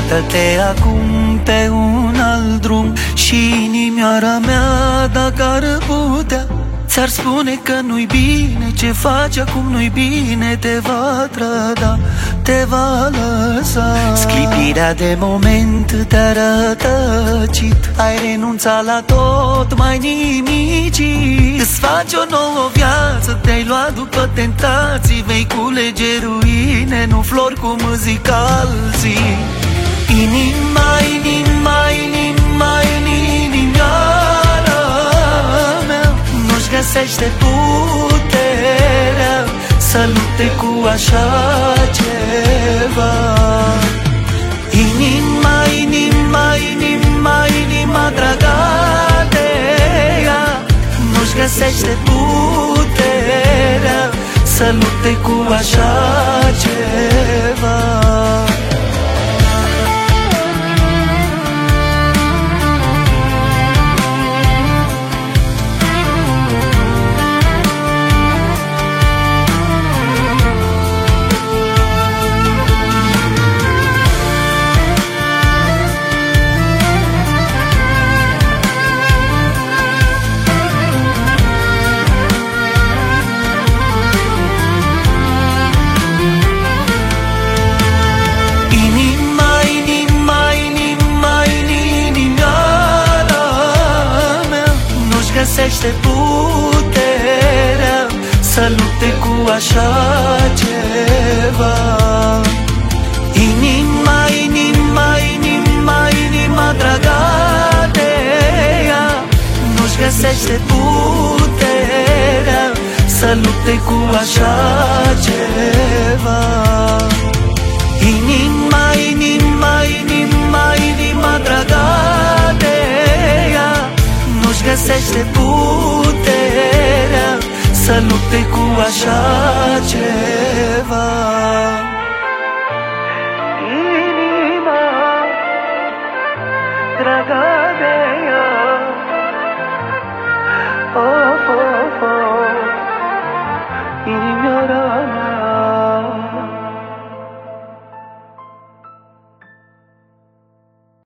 Iată-te acum pe un alt drum și inimioara mea, dacă ar putea, ți-ar spune că nu-i bine ce faci acum, nu-i bine. Te va trăda, te va lăsa. Sclipirea de moment te-a rătăcit, ai renunțat la tot, mai nimicit. Îți faci o nouă viață, te-ai luat după tentații, vei culege ruine, nu flori cum zic alții. Inima, inima, inima, inimioara mea nu-și găsește puterea să lupte cu așa ceva. Inima, inima, inima, inima dragă de ea nu-și găsește puterea să lupte cu așa ceva. Găsește puterea să lupte cu așa ceva. Inima, inima, inima, inima dragă de ea nu-și găsește puterea să lupte cu așa ceva. Inima, inima, inima, inima dragă de ea nu-și găsește puterea să lupte cu așa ceva. Inima dragă de ea, oh.